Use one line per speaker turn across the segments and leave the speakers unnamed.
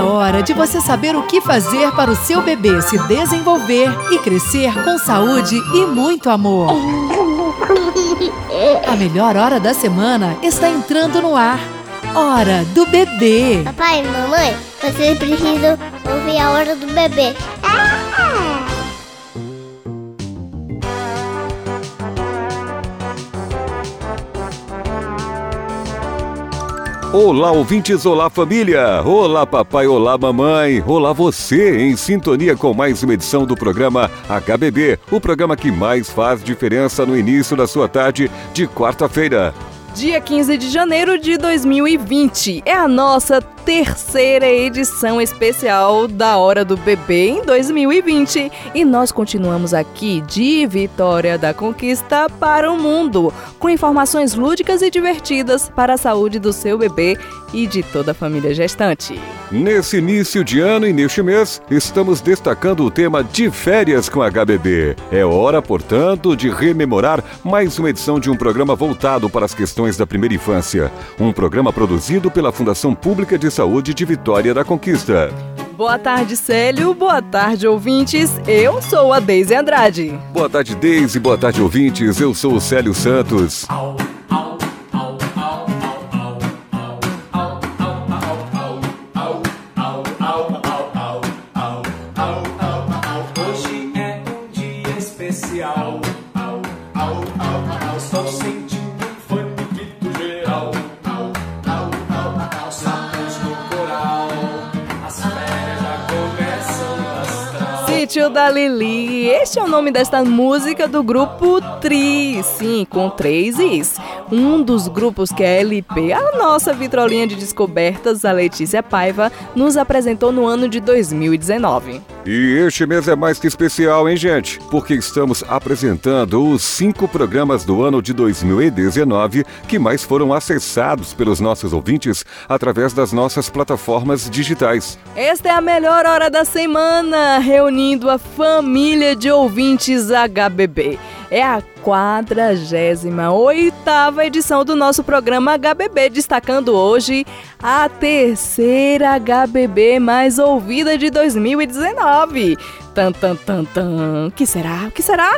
hora de você saber o que fazer para o seu bebê se desenvolver e crescer com saúde e muito amor. A melhor hora da semana está entrando no ar. Hora do Bebê.
Papai e mamãe, vocês precisam ouvir a Hora do Bebê.
Olá, ouvintes, olá, família! Olá, papai, olá, mamãe! Olá, você, em sintonia com mais uma edição do programa HBB, o programa que mais faz diferença no início da sua tarde de quarta-feira.
Dia 15 de janeiro de 2020, é a nossa terceira edição especial da Hora do Bebê em 2020 e nós continuamos aqui de Vitória da Conquista para o mundo, com informações lúdicas e divertidas para a saúde do seu bebê e de toda a família gestante.
Nesse início de ano e neste mês, estamos destacando o tema de férias com HBB. É hora, portanto, de rememorar mais uma edição de um programa voltado para as questões da primeira infância. Um programa produzido pela Fundação Pública de Saúde de Vitória da Conquista.
Boa tarde, Célio. Boa tarde, ouvintes. Eu sou a Deise Andrade.
Boa tarde, Deise. Boa tarde, ouvintes. Eu sou o Célio Santos.
Hoje é um dia especial. Estou sentindo um grito geral. Sapos no coral. As férias já começam a astral.
Sítio da Lili. Este é o nome desta música do grupo Tri. Sim, com 3 Is. Um dos grupos que a LP, a nossa vitrolinha de descobertas, a Letícia Paiva, nos apresentou no ano de 2019.
E este mês é mais que especial, hein, gente? Porque estamos apresentando os 5 programas do ano de 2019 que mais foram acessados pelos nossos ouvintes através das nossas plataformas digitais.
Esta é a melhor hora da semana, reunindo a família de ouvintes HBB. É a 48ª edição do nosso programa HBB, destacando hoje a terceira HBB mais ouvida de 2019. Tan, tan, tan, tan. Que será? O que será?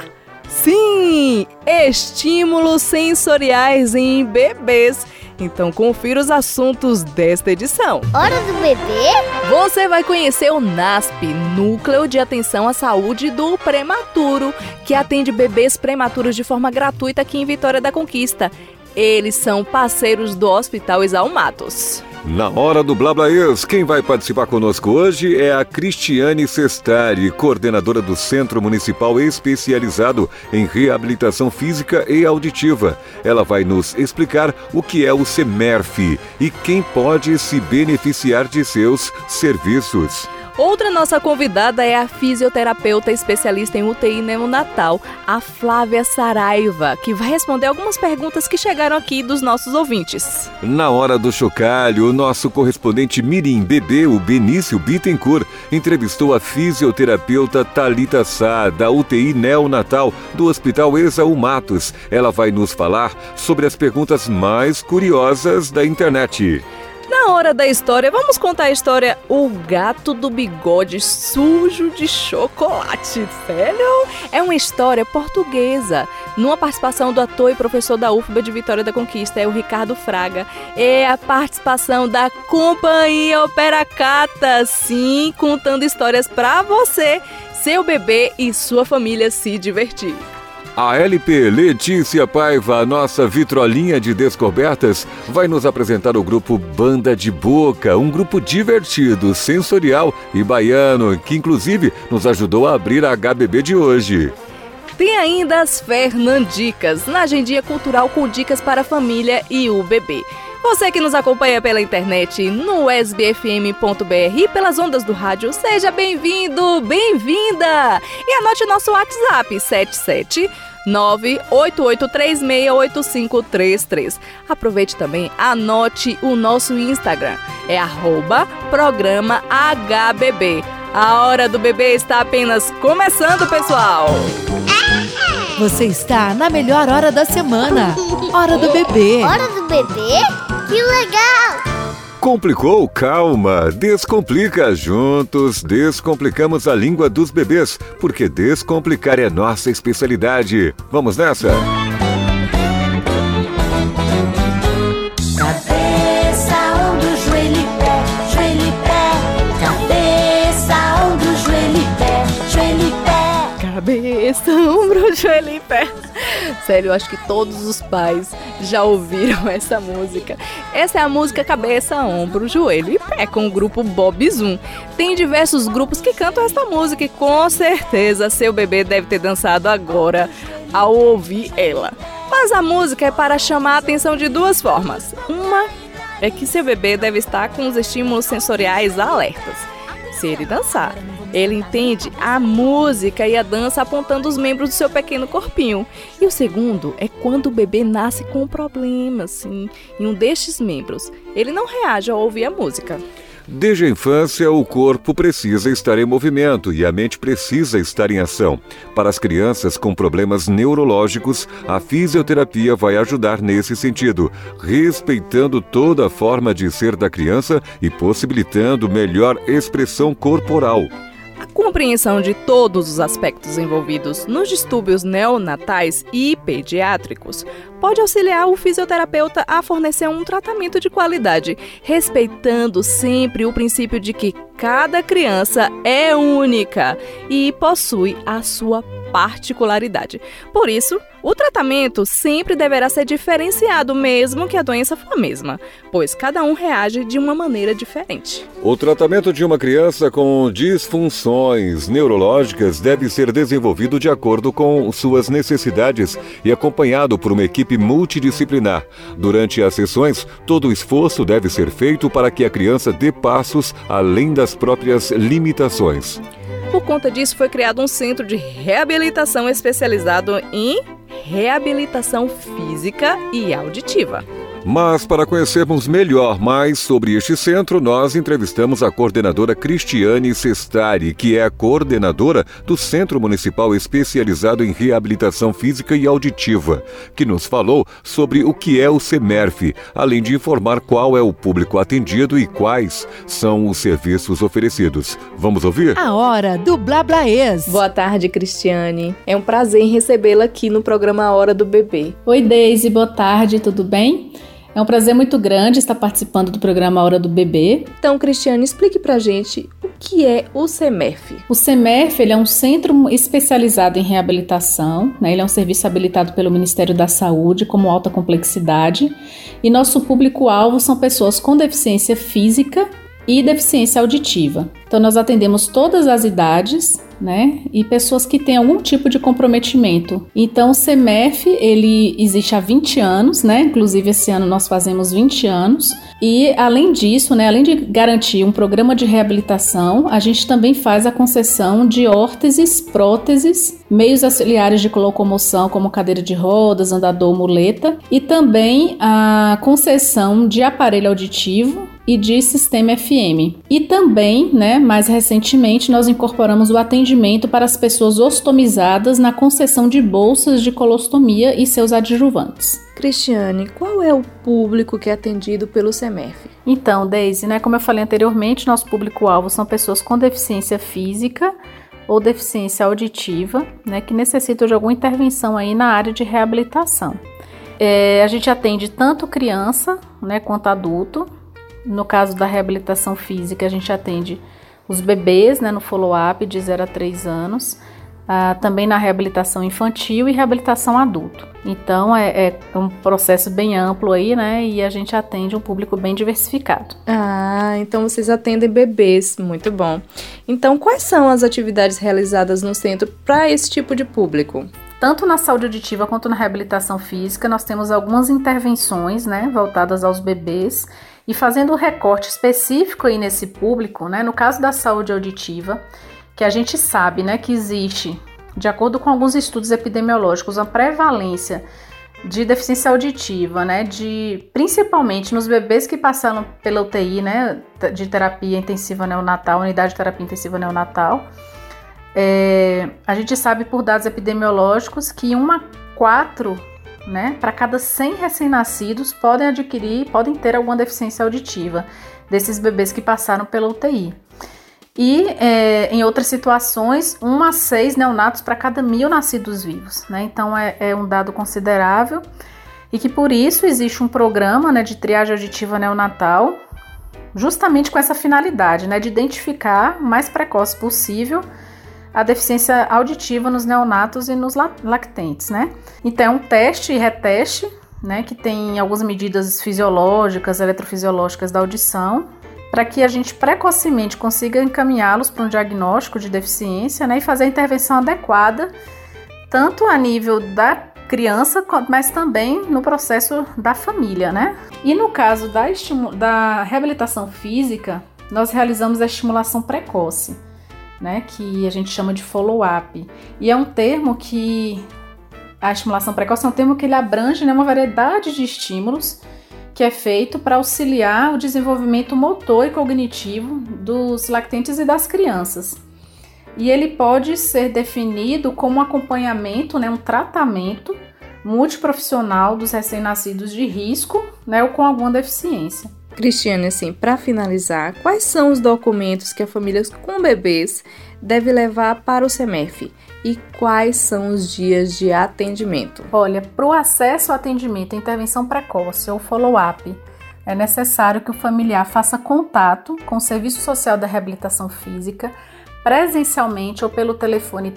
Sim! Estímulos sensoriais em bebês. Então confira os assuntos desta edição.
Hora do Bebê?
Você vai conhecer o NASP, Núcleo de Atenção à Saúde do Prematuro, que atende bebês prematuros de forma gratuita aqui em Vitória da Conquista. Eles são parceiros do Hospital Exaú Matos.
Na hora do Blablaês, quem vai participar conosco hoje é a Cristiane Sestari, coordenadora do Centro Municipal Especializado em Reabilitação Física e Auditiva. Ela vai nos explicar o que é o CEMERF e quem pode se beneficiar de seus serviços.
Outra nossa convidada é a fisioterapeuta especialista em UTI neonatal, a Flávia Saraiva, que vai responder algumas perguntas que chegaram aqui dos nossos ouvintes.
Na hora do chocalho, o nosso correspondente Mirim Bebê, o Benício Bittencourt, entrevistou a fisioterapeuta Thalita Sá, da UTI neonatal do Hospital Exaú Matos. Ela vai nos falar sobre as perguntas mais curiosas da internet.
Na hora da história, vamos contar a história O Gato do Bigode Sujo de Chocolate. Sério? É uma história portuguesa, numa participação do ator e professor da UFBA de Vitória da Conquista, é o Ricardo Fraga. É a participação da Companhia Operacata, sim, contando histórias pra você, seu bebê e sua família se divertir.
A LP Letícia Paiva, a nossa vitrolinha de descobertas, vai nos apresentar o grupo Banda de Boca, um grupo divertido, sensorial e baiano, que inclusive nos ajudou a abrir a HBB de hoje.
Tem ainda as Fernandicas, na agendinha cultural com dicas para a família e o bebê. Você que nos acompanha pela internet, no sbfm.br e pelas ondas do rádio, seja bem-vindo, bem-vinda! E anote nosso WhatsApp, 77988368533. Aproveite também, anote o nosso Instagram, é @programa HBB. A Hora do Bebê está apenas começando, pessoal!
Você está na melhor hora da semana. Hora do Bebê.
Hora do Bebê? Que legal!
Complicou? Calma! Descomplica! Juntos descomplicamos a língua dos bebês, porque descomplicar é nossa especialidade. Vamos nessa?
Cabeça, ombro, joelho e pé, joelho e pé. Cabeça, ombro, joelho e pé, joelho e pé.
Cabeça, ombro, joelho e pé. Sério, eu acho que todos os pais já ouviram essa música. Essa é a música Cabeça, Ombro, Joelho e Pé, com o grupo Bob Zoom. Tem diversos grupos que cantam essa música e com certeza seu bebê deve ter dançado agora ao ouvir ela. Mas a música é para chamar a atenção de duas formas. Uma é que seu bebê deve estar com os estímulos sensoriais alertas. Se ele dançar, ele entende a música e a dança apontando os membros do seu pequeno corpinho. E o segundo é quando o bebê nasce com um problema, assim, em um destes membros. Ele não reage ao ouvir a música.
Desde a infância, o corpo precisa estar em movimento e a mente precisa estar em ação. Para as crianças com problemas neurológicos, a fisioterapia vai ajudar nesse sentido, respeitando toda a forma de ser da criança e possibilitando melhor expressão corporal.
A compreensão de todos os aspectos envolvidos nos distúrbios neonatais e pediátricos pode auxiliar o fisioterapeuta a fornecer um tratamento de qualidade, respeitando sempre o princípio de que cada criança é única e possui a sua particularidade. Por isso, o tratamento sempre deverá ser diferenciado, mesmo que a doença for a mesma, pois cada um reage de uma maneira diferente.
O tratamento de uma criança com disfunções neurológicas deve ser desenvolvido de acordo com suas necessidades e acompanhado por uma equipe multidisciplinar. Durante as sessões, todo o esforço deve ser feito para que a criança dê passos além das próprias limitações.
Por conta disso, foi criado um centro de reabilitação especializado em reabilitação física e auditiva.
Mas para conhecermos melhor mais sobre este centro, nós entrevistamos a coordenadora Cristiane Sestari, que é a coordenadora do Centro Municipal Especializado em Reabilitação Física e Auditiva, que nos falou sobre o que é o CEMERF, além de informar qual é o público atendido e quais são os serviços oferecidos. Vamos ouvir?
A hora do Blablaês.
Boa tarde, Cristiane. É um prazer em recebê-la aqui no programa A Hora do Bebê.
Oi, Deise, boa tarde, tudo bem? É um prazer muito grande estar participando do programa A Hora do Bebê.
Então, Cristiane, explique pra gente o que é o CEMERF.
O CEMERF ele é um centro especializado em reabilitação, né? Ele é um serviço habilitado pelo Ministério da Saúde como alta complexidade e nosso público-alvo são pessoas com deficiência física e deficiência auditiva. Então, nós atendemos todas as idades, né? E pessoas que têm algum tipo de comprometimento. Então, o CEMERF, ele existe há 20 anos, né? Inclusive, esse ano nós fazemos 20 anos. E, além disso, né? Além de garantir um programa de reabilitação, a gente também faz a concessão de órteses, próteses, meios auxiliares de locomoção, como cadeira de rodas, andador, muleta, e também a concessão de aparelho auditivo e de sistema FM. E também, né, mais recentemente, nós incorporamos o atendimento para as pessoas ostomizadas na concessão de bolsas de colostomia e seus adjuvantes.
Cristiane, qual é o público que é atendido pelo CEMERF?
Então, Deise, né, como eu falei anteriormente, nosso público-alvo são pessoas com deficiência física ou deficiência auditiva, né, que necessitam de alguma intervenção aí na área de reabilitação. A gente atende tanto criança, né, quanto adulto. No caso da reabilitação física, a gente atende os bebês, né, no follow-up de 0 a 3 anos, também na reabilitação infantil e reabilitação adulto. Então, é um processo bem amplo aí, né, e a gente atende um público bem diversificado.
Ah, então vocês atendem bebês, muito bom. Então, quais são as atividades realizadas no centro para esse tipo de público?
Tanto na saúde auditiva quanto na reabilitação física, nós temos algumas intervenções, né, voltadas aos bebês. E fazendo um recorte específico aí nesse público, né, no caso da saúde auditiva, que a gente sabe, né, que existe, de acordo com alguns estudos epidemiológicos, a prevalência de deficiência auditiva, né, principalmente nos bebês que passaram pela UTI, né, de terapia intensiva neonatal, unidade de terapia intensiva neonatal. A gente sabe por dados epidemiológicos que 1 a 4, né, para cada 100 recém-nascidos podem ter alguma deficiência auditiva. desses bebês que passaram pela UTI. E em outras situações, 1 a 6 neonatos para cada 1.000 nascidos vivos, né? Então é um dado considerável e que por isso existe um programa, né, de triagem auditiva neonatal, justamente com essa finalidade, né, de identificar o mais precoce possível a deficiência auditiva nos neonatos e nos lactentes, né? Então é um teste e reteste, né, que tem algumas medidas fisiológicas, eletrofisiológicas da audição, para que a gente precocemente consiga encaminhá-los para um diagnóstico de deficiência, né, e fazer a intervenção adequada, tanto a nível da criança, mas também no processo da família, né? E no caso da reabilitação física, nós realizamos a estimulação precoce, né, que a gente chama de follow-up. E é um termo que... A estimulação precoce é um termo que ele abrange, né, uma variedade de estímulos que é feito para auxiliar o desenvolvimento motor e cognitivo dos lactentes e das crianças. E ele pode ser definido como um acompanhamento, né, um tratamento multiprofissional dos recém-nascidos de risco, né, ou com alguma deficiência.
Cristiane, assim, para finalizar, quais são os documentos que a família com bebês deve levar para o CEMEF? E quais são os dias de atendimento?
Olha, para o acesso ao atendimento e intervenção precoce ou follow-up, é necessário que o familiar faça contato com o Serviço Social da Reabilitação Física, presencialmente ou pelo telefone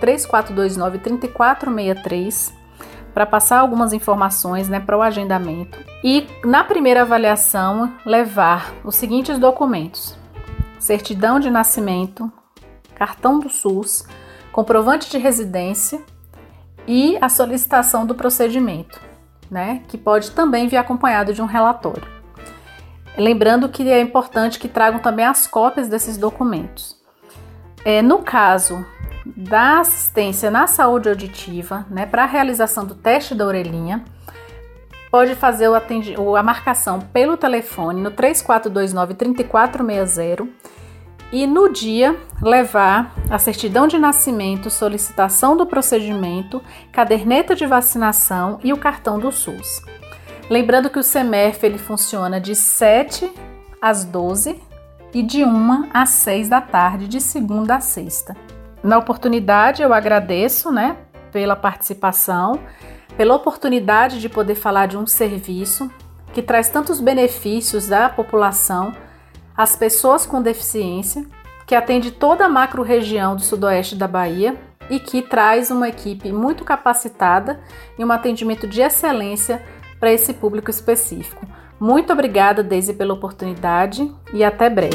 3429-3463, para passar algumas informações, né, para o agendamento. E na primeira avaliação, levar os seguintes documentos: certidão de nascimento, cartão do SUS, comprovante de residência e a solicitação do procedimento, né, que pode também vir acompanhado de um relatório. Lembrando que é importante que tragam também as cópias desses documentos. No caso da assistência na saúde auditiva, né, para a realização do teste da orelhinha, pode fazer a marcação pelo telefone no 3429-3460 e no dia levar a certidão de nascimento, solicitação do procedimento, caderneta de vacinação e o cartão do SUS. Lembrando que o CEMEF ele funciona de 7 às 12 e de 1 às 6 da tarde, de segunda a sexta. Na oportunidade, eu agradeço, né, pela participação, pela oportunidade de poder falar de um serviço que traz tantos benefícios à população, às pessoas com deficiência, que atende toda a macro-região do sudoeste da Bahia e que traz uma equipe muito capacitada e um atendimento de excelência para esse público específico. Muito obrigada, Deise, pela oportunidade e até breve.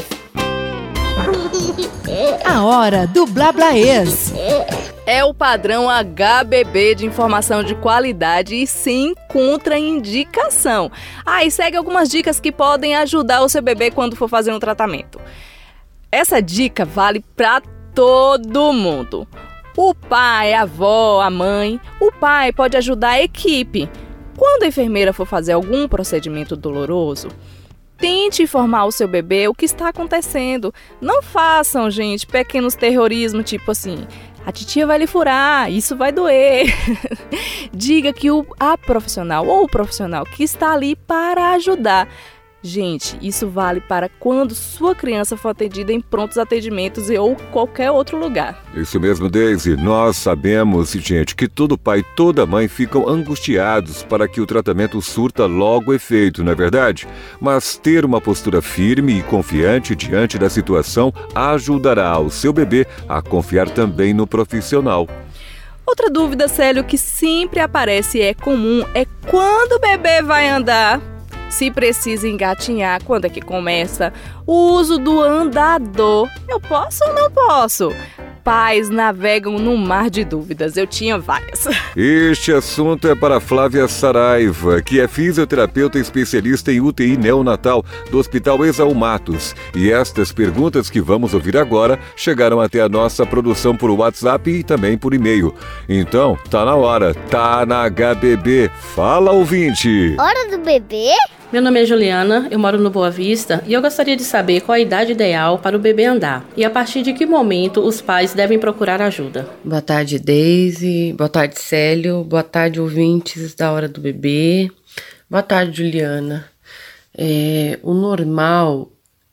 A hora do Blablaês.
É o padrão HBB de informação de qualidade e sem contraindicação. E segue algumas dicas que podem ajudar o seu bebê quando for fazer um tratamento. Essa dica vale para todo mundo. O pai, a avó, a mãe. O pai pode ajudar a equipe. Quando a enfermeira for fazer algum procedimento doloroso, tente informar o seu bebê o que está acontecendo. Não façam, gente, pequenos terrorismos, tipo assim, a titia vai lhe furar, isso vai doer. Diga que a profissional ou o profissional que está ali para ajudar. Gente, isso vale para quando sua criança for atendida em prontos atendimentos ou qualquer outro lugar.
Isso mesmo, Deise. Nós sabemos, gente, que todo pai e toda mãe ficam angustiados para que o tratamento surta logo efeito, não é verdade? Mas ter uma postura firme e confiante diante da situação ajudará o seu bebê a confiar também no profissional.
Outra dúvida, Célio, que sempre aparece e é comum é quando o bebê vai andar. Se precisa engatinhar, quando é que começa? O uso do andador. Eu posso ou não posso? Pais navegam num mar de dúvidas. Eu tinha várias.
Este assunto é para Flávia Saraiva, que é fisioterapeuta especialista em UTI neonatal do Hospital Exaú Matos. E estas perguntas que vamos ouvir agora chegaram até a nossa produção por WhatsApp e também por e-mail. Então, tá na hora, tá na HBB. Fala, ouvinte!
Hora do bebê?
Meu nome é Juliana, eu moro no Boa Vista e eu gostaria de saber qual a idade ideal para o bebê andar e a partir de que momento os pais devem procurar ajuda.
Boa tarde, Deise. Boa tarde, Célio. Boa tarde, ouvintes da Hora do Bebê. Boa tarde, Juliana. O normal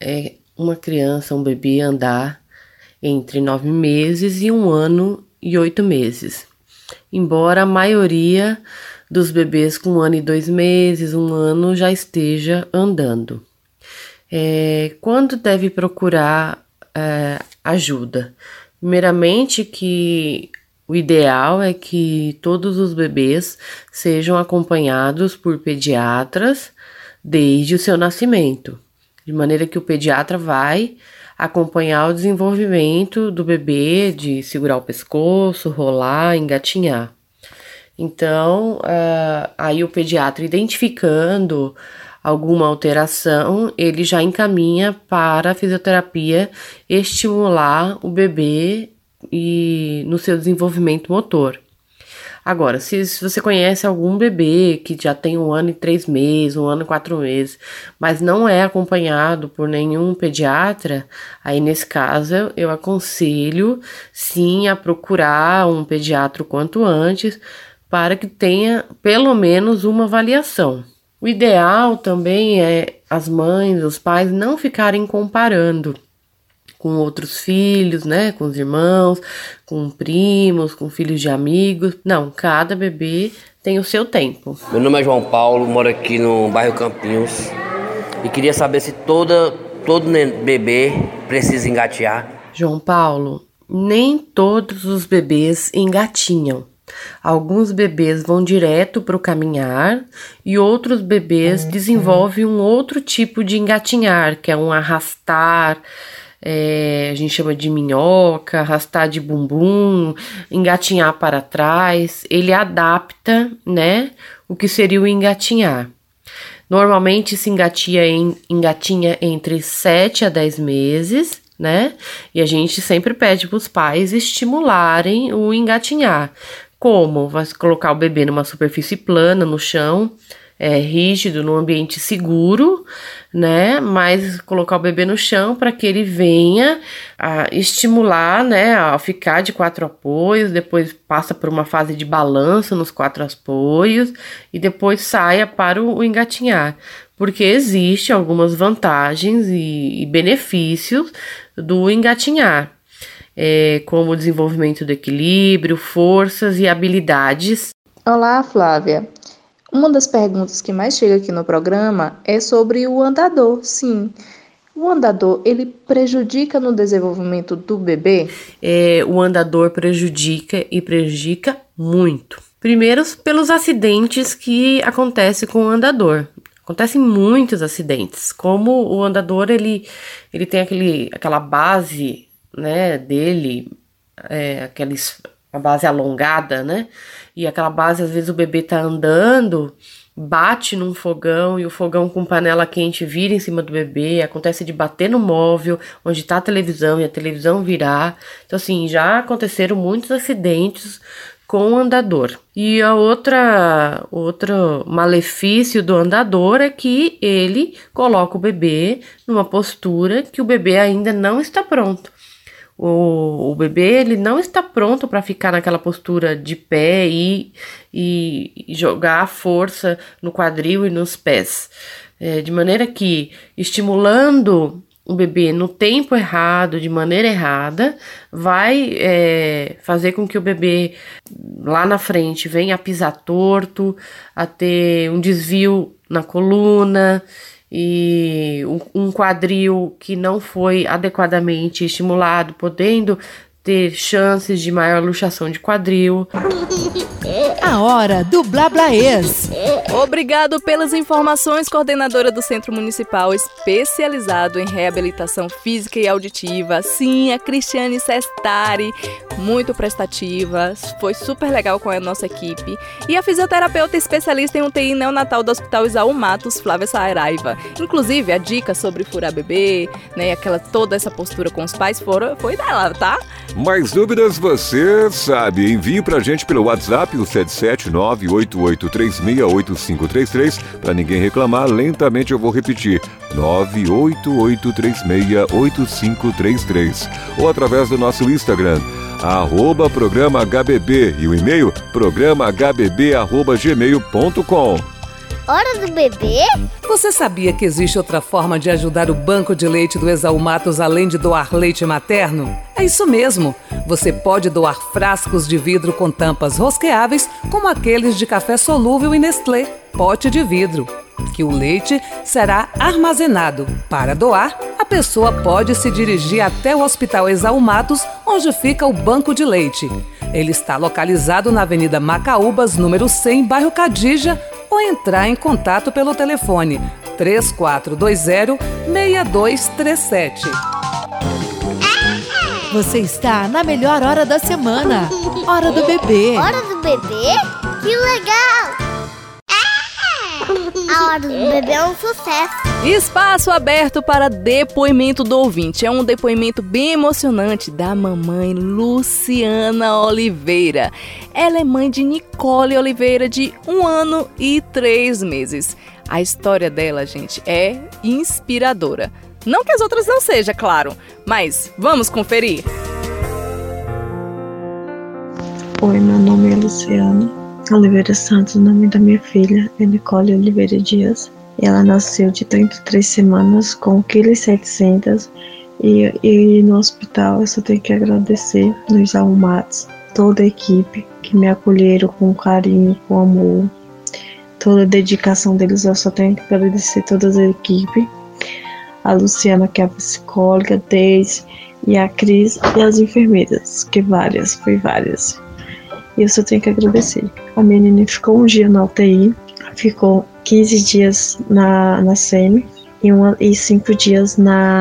é uma criança, um bebê andar entre 9 meses e 1 ano e 8 meses. Embora a maioria dos bebês com 1 ano e 2 meses, 1 ano, já esteja andando. Quando deve procurar ajuda? Primeiramente, que o ideal é que todos os bebês sejam acompanhados por pediatras desde o seu nascimento, de maneira que o pediatra vai acompanhar o desenvolvimento do bebê, de segurar o pescoço, rolar, engatinhar. Então, aí o pediatra, identificando alguma alteração, ele já encaminha para a fisioterapia estimular o bebê e no seu desenvolvimento motor. Agora, se você conhece algum bebê que já tem 1 ano e 3 meses, 1 ano e 4 meses, mas não é acompanhado por nenhum pediatra, aí nesse caso eu aconselho sim a procurar um pediatra o quanto antes, para que tenha pelo menos uma avaliação. O ideal também é as mães, os pais não ficarem comparando com outros filhos, né, com os irmãos, com primos, com filhos de amigos. Não, cada bebê tem o seu tempo.
Meu nome é João Paulo, moro aqui no bairro Campinhos e queria saber se todo bebê precisa engatear.
João Paulo, nem todos os bebês engatinham. Alguns bebês vão direto para o caminhar e outros bebês desenvolvem um outro tipo de engatinhar, que é um arrastar, a gente chama de minhoca, arrastar de bumbum, engatinhar para trás. Ele adapta, né, o que seria o engatinhar. Normalmente se engatinha entre 7 a 10 meses, né? E a gente sempre pede para os pais estimularem o engatinhar. Como? Vai colocar o bebê numa superfície plana, no chão, rígido, num ambiente seguro, né? Mas colocar o bebê no chão para que ele venha a estimular, né? A ficar de 4 apoios, depois passa por uma fase de balanço nos 4 apoios e depois saia para o engatinhar. Porque existem algumas vantagens e benefícios do engatinhar. Como o desenvolvimento do equilíbrio, forças e habilidades.
Olá, Flávia. Uma das perguntas que mais chega aqui no programa é sobre o andador. Sim, o andador, ele prejudica no desenvolvimento do bebê?
O andador prejudica muito. Primeiro, pelos acidentes que acontecem com o andador. Acontecem muitos acidentes. Como o andador, ele tem aquela base, né, dele, a base alongada, né, e aquela base, às vezes o bebê tá andando, bate num fogão e o fogão com panela quente vira em cima do bebê, acontece de bater no móvel onde tá a televisão e a televisão virar. Então assim, já aconteceram muitos acidentes com o andador. E a outro malefício do andador é que ele coloca o bebê numa postura que o bebê ainda não está pronto. O bebê, ele não está pronto para ficar naquela postura de pé e jogar a força no quadril e nos pés. De maneira que, estimulando o bebê no tempo errado, de maneira errada, vai fazer com que o bebê lá na frente venha a pisar torto, a ter um desvio na coluna, e um quadril que não foi adequadamente estimulado, podendo ter chances de maior luxação de quadril.
A hora do Blablaês.
Obrigado pelas informações, coordenadora do Centro Municipal Especializado em Reabilitação Física e Auditiva. Sim, a Cristiane Sestari, muito prestativa, foi super legal com a nossa equipe. E a fisioterapeuta especialista em UTI neonatal do Hospital Isaú Matos, Flávia Saraiva. Inclusive, a dica sobre furar bebê, né, toda essa postura com os pais foi dela, tá?
Mais dúvidas você sabe, envie pra gente pelo WhatsApp o 77988368533, para ninguém reclamar, lentamente eu vou repetir, 988368533, ou através do nosso Instagram, @programa HBB, e o e-mail programahbb@gmail.com.
Hora do bebê?
Você sabia que existe outra forma de ajudar o banco de leite do Exaú Matos além de doar leite materno? É isso mesmo! Você pode doar frascos de vidro com tampas rosqueáveis, como aqueles de café solúvel e Nestlé, pote de vidro, que o leite será armazenado. Para doar, a pessoa pode se dirigir até o Hospital Exaú Matos, onde fica o banco de leite. Ele está localizado na Avenida Macaúbas, número 100, bairro Cadija, ou entrar em contato pelo telefone 3420-6237.
Você está na melhor hora da semana. Hora do bebê.
Hora do bebê? Que legal! A hora do bebê é um sucesso.
Espaço aberto para depoimento do ouvinte. É um depoimento bem emocionante da mamãe Luciana Oliveira. Ela é mãe de Nicole Oliveira, de 1 ano e 3 meses. A história dela, gente, é inspiradora. Não que as outras não sejam, claro, mas vamos conferir.
Oi, meu nome é Luciana Oliveira Santos. O nome da minha filha é Nicole Oliveira Dias. Ela nasceu de 33 semanas com 1,7 kg e no hospital eu só tenho que agradecer no Exaú Matos, toda a equipe que me acolheram com carinho, com amor, toda a dedicação deles. Eu só tenho que agradecer toda a equipe, a Luciana, que é a psicóloga, Deise e a Cris e as enfermeiras, que foi várias. E eu só tenho que agradecer. A menina ficou 1 dia na UTI, ficou 15 dias na SEMI e 5 dias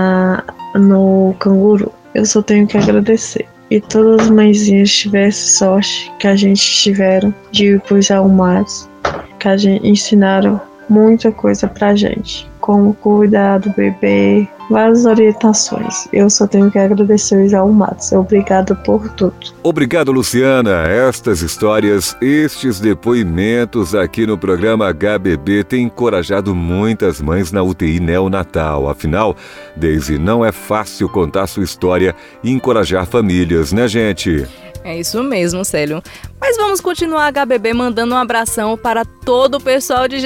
no Canguru. Eu só tenho que agradecer. E todas as mãezinhas tivessem sorte que a gente tiveram de ir para os Exaú Matos, que a gente ensinaram muita coisa pra gente, como cuidar do bebê, várias orientações. Eu só tenho que agradecer o Exaú Matos. Obrigada por tudo.
Obrigado, Luciana. Estas histórias, estes depoimentos aqui no programa HBB têm encorajado muitas mães na UTI neonatal. Afinal, Deise, não é fácil contar sua história e encorajar famílias, né, gente?
É isso mesmo, Célio. Mas vamos continuar HBB mandando um abração para todo o pessoal de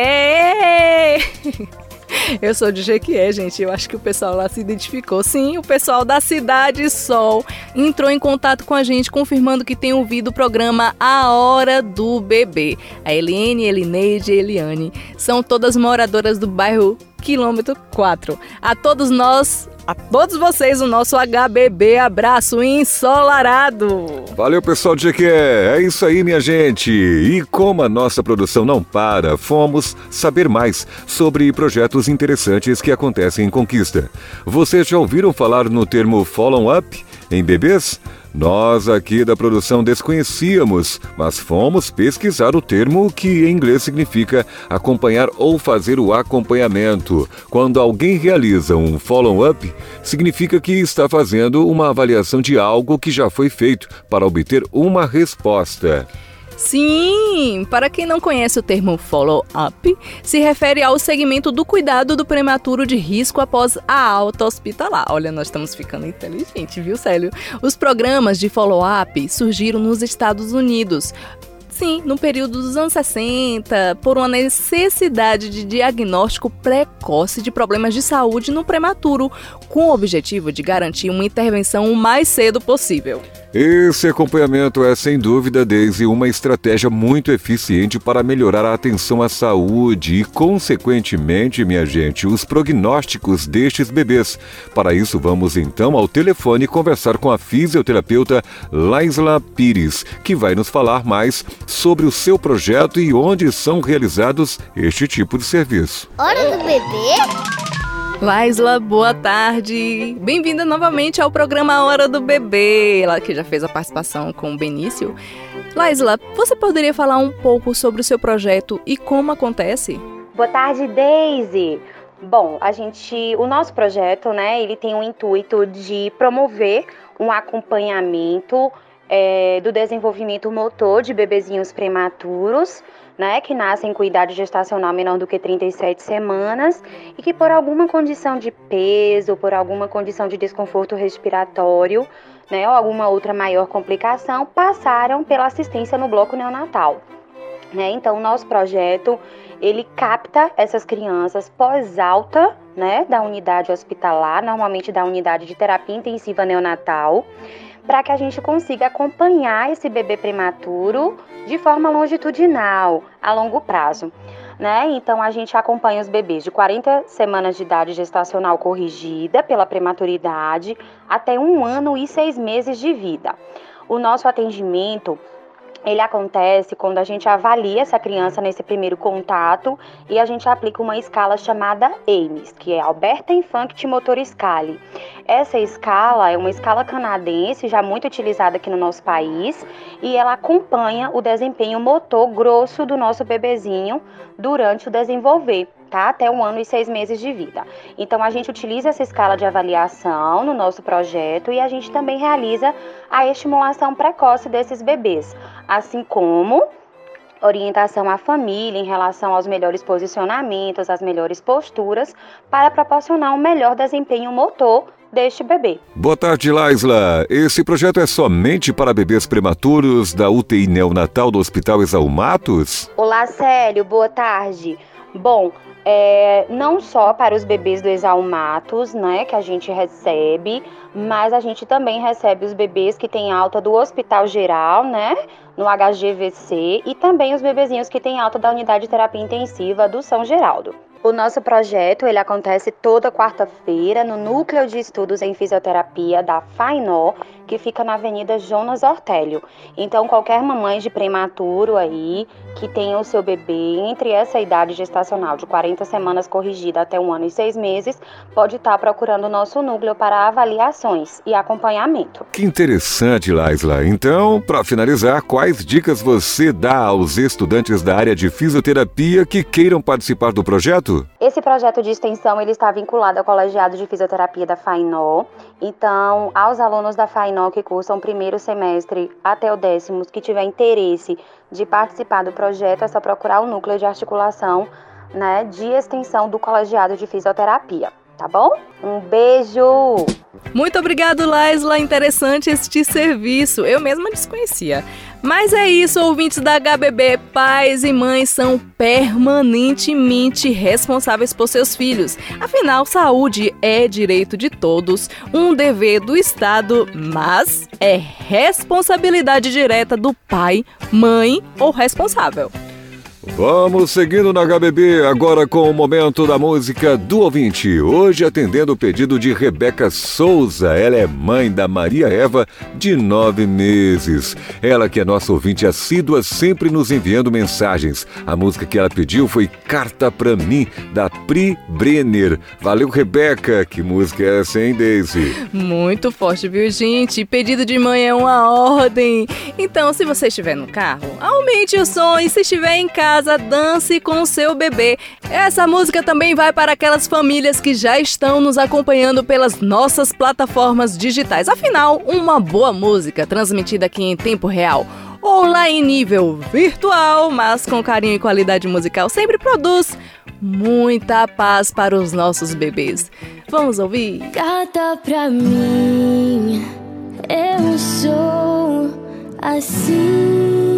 Jequié. Eu sou de Jequié, gente. Eu acho que o pessoal lá se identificou. Sim, o pessoal da Cidade Sol entrou em contato com a gente, confirmando que tem ouvido o programa A Hora do Bebê. A Eliane, Elineide e Eliane são todas moradoras do bairro Quilômetro 4. A todos vocês, o nosso HBB abraço ensolarado.
Valeu, pessoal de Jequié. É isso aí, minha gente. E como a nossa produção não para, fomos saber mais sobre projetos interessantes que acontecem em Conquista. Vocês já ouviram falar no termo follow-up em bebês? Nós aqui da produção desconhecíamos, mas fomos pesquisar o termo, que em inglês significa acompanhar ou fazer o acompanhamento. Quando alguém realiza um follow-up, significa que está fazendo uma avaliação de algo que já foi feito para obter uma resposta.
Sim, para quem não conhece o termo follow-up, se refere ao segmento do cuidado do prematuro de risco após a alta hospitalar. Olha, nós estamos ficando inteligentes, viu, Célio? Os programas de follow-up surgiram nos Estados Unidos. Sim, no período dos anos 60, por uma necessidade de diagnóstico precoce de problemas de saúde no prematuro, com o objetivo de garantir uma intervenção o mais cedo possível.
Esse acompanhamento é, sem dúvida, Deise, uma estratégia muito eficiente para melhorar a atenção à saúde e, consequentemente, minha gente, os prognósticos destes bebês. Para isso, vamos então ao telefone conversar com a fisioterapeuta Laisla Pires, que vai nos falar mais sobre o seu projeto e onde são realizados este tipo de serviço.
Hora do bebê?
Laisla, boa tarde. Bem-vinda novamente ao programa Hora do Bebê. Ela que já fez a participação com o Benício. Laisla, você poderia falar um pouco sobre o seu projeto e como acontece?
Boa tarde, Deise. Bom, o nosso projeto, ele tem o intuito de promover um acompanhamento do desenvolvimento motor de bebezinhos prematuros, que nascem com idade gestacional menor do que 37 semanas e que por alguma condição de peso, por alguma condição de desconforto respiratório, ou alguma outra maior complicação, passaram pela assistência no bloco neonatal. Então, o nosso projeto, ele capta essas crianças pós-alta, né, da unidade hospitalar, normalmente da unidade de terapia intensiva neonatal, para que a gente consiga acompanhar esse bebê prematuro de forma longitudinal, a longo prazo. Né? Então, a gente acompanha os bebês de 40 semanas de idade gestacional corrigida pela prematuridade até 1 ano e 6 meses de vida. O nosso atendimento, ele acontece quando a gente avalia essa criança nesse primeiro contato e a gente aplica uma escala chamada AMES, que é Alberta Infant Motor Scale. Essa escala é uma escala canadense, já muito utilizada aqui no nosso país, e ela acompanha o desempenho motor grosso do nosso bebezinho durante o desenvolver, tá? Até 1 ano e 6 meses de vida. Então, a gente utiliza essa escala de avaliação no nosso projeto e a gente também realiza a estimulação precoce desses bebês, assim como orientação à família em relação aos melhores posicionamentos, às melhores posturas, para proporcionar um melhor desempenho motor deste bebê.
Boa tarde, Laisla. Esse projeto é somente para bebês prematuros da UTI neonatal do Hospital Exaú Matos?
Olá, Célio. Boa tarde. Bom, não só para os bebês do Exaú Matos, né, que a gente recebe, mas a gente também recebe os bebês que têm alta do Hospital Geral, né, no HGVC, e também os bebezinhos que têm alta da Unidade de Terapia Intensiva do São Geraldo. O nosso projeto, ele acontece toda quarta-feira no Núcleo de Estudos em Fisioterapia da FAINO, que fica na Avenida Jonas Ortélio. Então, qualquer mamãe de prematuro aí, que tenha o seu bebê entre essa idade gestacional de 40 semanas corrigida até 1 ano e 6 meses, pode estar procurando o nosso núcleo para avaliações e acompanhamento.
Que interessante, Laisla. Então, para finalizar, quais dicas você dá aos estudantes da área de fisioterapia que queiram participar do projeto?
Esse projeto de extensão, ele está vinculado ao Colegiado de Fisioterapia da FAINO. Então, aos alunos da FAINO que cursam o 1º semestre até o 10º, que tiver interesse de participar do projeto, é só procurar o núcleo de articulação, né, de extensão do Colegiado de Fisioterapia. Tá bom? Um beijo!
Muito obrigado, Laisla. Interessante este serviço. Eu mesma desconhecia. Mas é isso, ouvintes da HBB. Pais e mães são permanentemente responsáveis por seus filhos. Afinal, saúde é direito de todos, um dever do Estado, mas é responsabilidade direta do pai, mãe ou responsável.
Vamos seguindo na HBB, agora com o momento da música do ouvinte. Hoje atendendo o pedido de Rebeca Souza. Ela é mãe da Maria Eva, de 9 meses. Ela que é nossa ouvinte assídua, sempre nos enviando mensagens. A música que ela pediu foi Carta Pra Mim, da Pri Brenner. Valeu, Rebeca. Que música é essa, hein, Daisy?
Muito forte, viu, gente? Pedido de mãe é uma ordem. Então, se você estiver no carro, aumente o som, e se estiver em casa, dance com o seu bebê. Essa música também vai para aquelas famílias que já estão nos acompanhando pelas nossas plataformas digitais. Afinal, uma boa música transmitida aqui em tempo real ou lá em nível virtual, mas com carinho e qualidade musical, sempre produz muita paz para os nossos bebês. Vamos ouvir?
Carta pra mim, eu sou assim,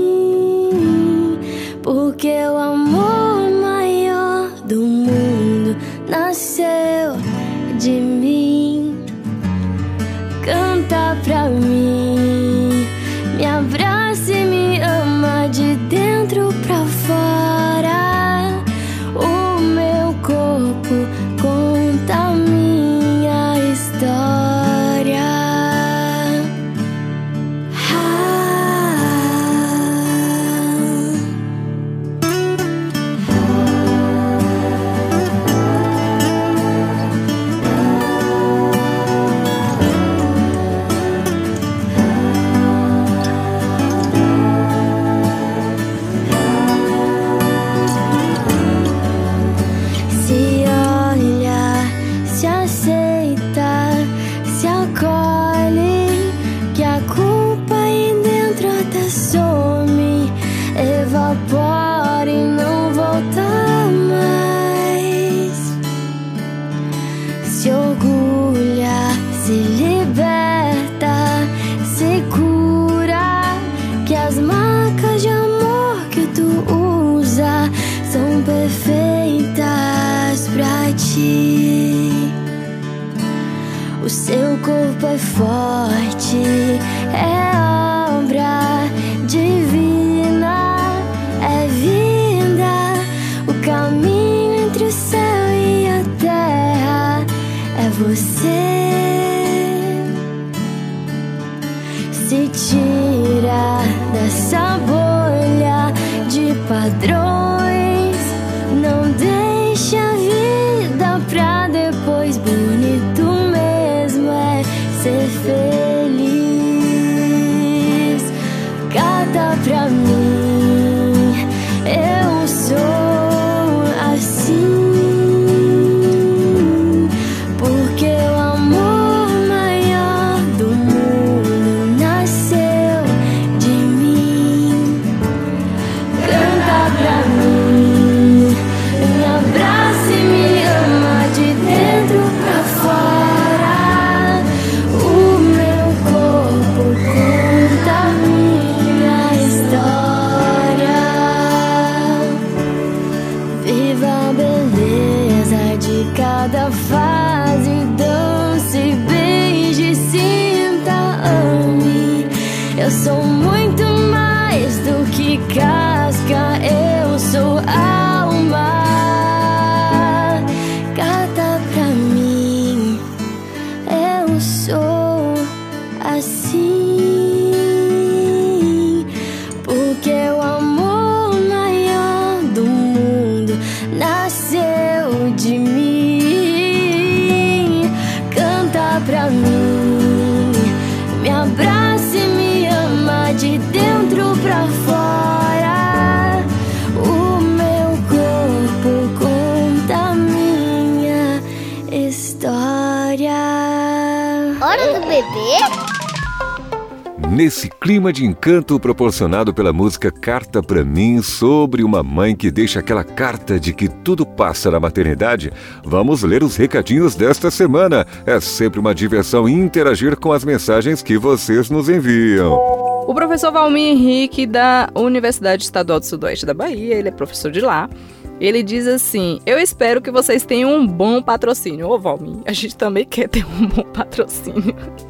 porque o amor maior do mundo nasceu de mim. Canta pra mim, me abraça e me ama de dentro pra fora. O meu corpo conta a minha história. Evapora e não volta mais. Se orgulha, se liberta, se cura, que as marcas de amor que tu usa são
é forte, é obra divina, é vida, o caminho entre o céu e a terra é você. Se tira dessa bolha de padrões, não deixa a vida pra depois. Bonito mesmo é ser feliz. Canta pra mim, eu sou assim, porque o amor maior do mundo nasceu de mim. Canta pra mim, me abraça e me ama de dentro pra fora. O meu corpo conta minha história. Viva a beleza de cada fase, dance, beije, sinta, ame. Eu sou muito mais do que casca, eu sou alma. Canta pra mim, eu sou assim, porque o amor maior do mundo nasceu de mim. Canta pra mim, me abraça e me ama de dentro pra fora. O meu corpo conta minha história.
Hora do bebê?
Nesse clima de encanto proporcionado pela música Carta Pra Mim, sobre uma mãe que deixa aquela carta de que tudo passa na maternidade, vamos ler os recadinhos desta semana. É sempre uma diversão interagir com as mensagens que vocês nos enviam.
O professor Valmir Henrique, da Universidade Estadual do Sudoeste da Bahia, ele é professor de lá. Ele diz assim: eu espero que vocês tenham um bom patrocínio. Ô Valmir, a gente também quer ter um bom patrocínio.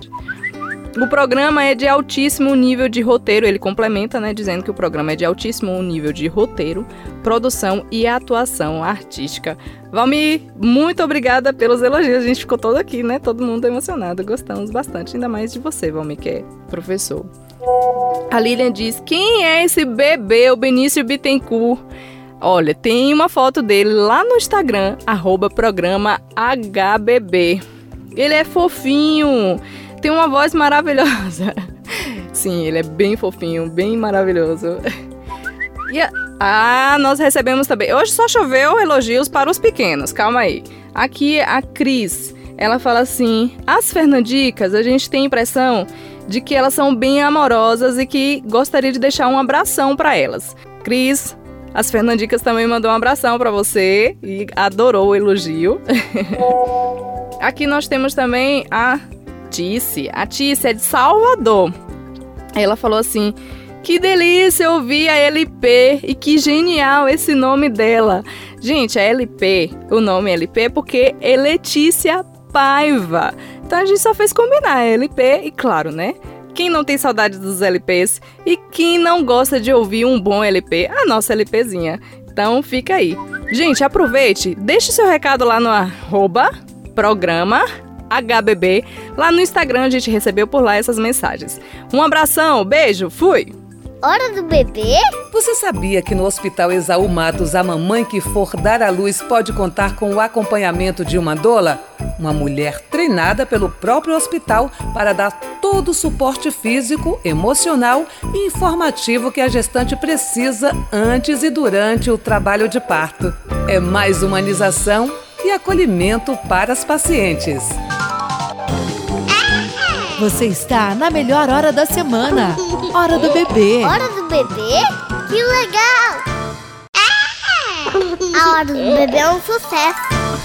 O programa é de altíssimo nível de roteiro, ele complementa, né, dizendo que o programa é de altíssimo nível de roteiro, produção e atuação artística. Valmir, muito obrigada pelos elogios, a gente ficou todo aqui, né, todo mundo emocionado, gostamos bastante, ainda mais de você, Valmir, que é professor. A Lilian diz: quem é esse bebê, o Benício Bittencourt? Olha, tem uma foto dele lá no Instagram, @programa HBB. Ele é fofinho, tem uma voz maravilhosa. Sim, ele é bem fofinho, bem maravilhoso. E nós recebemos também. Hoje só choveu elogios para os pequenos, calma aí. Aqui a Cris, ela fala assim: as Fernandicas, a gente tem a impressão de que elas são bem amorosas e que gostaria de deixar um abração para elas. Cris, as Fernandicas também mandou um abração para você e adorou o elogio. Aqui nós temos também a Tice. A Tice é de Salvador. Ela falou assim: que delícia ouvir a LP e que genial esse nome dela. Gente, a LP, o nome LP é porque é Letícia Paiva. Então a gente só fez combinar a LP e claro, né? Quem não tem saudade dos LPs e quem não gosta de ouvir um bom LP, a nossa LPzinha. Então fica aí. Gente, aproveite, deixe seu recado lá no @programa HBB. Lá no Instagram a gente recebeu por lá essas mensagens. Um abração, beijo, fui!
Hora do bebê?
Você sabia que no Hospital Esaú Matos a mamãe que for dar à luz pode contar com o acompanhamento de uma doula? Uma mulher treinada pelo próprio hospital para dar todo o suporte físico, emocional e informativo que a gestante precisa antes e durante o trabalho de parto. É mais humanização e acolhimento para as pacientes.
Você está na melhor hora da semana. Hora do bebê.
Hora do bebê? Que legal! A hora do bebê é um sucesso.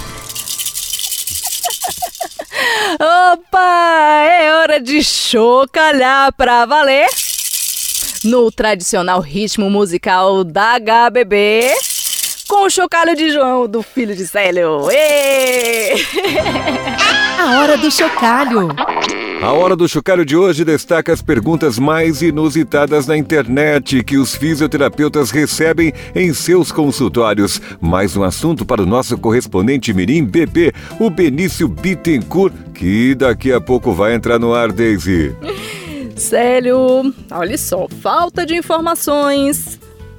Opa! É hora de chocalhar pra valer. No tradicional ritmo musical da HBB. com o chocalho de João, do filho de Célio.
A hora do chocalho.
A Hora do Chocalho de hoje destaca as perguntas mais inusitadas na internet que os fisioterapeutas recebem em seus consultórios. Mais um assunto para o nosso correspondente mirim bebê, o Benício Bittencourt, que daqui a pouco vai entrar no ar, Daisy.
Célio, olha só, falta de informações,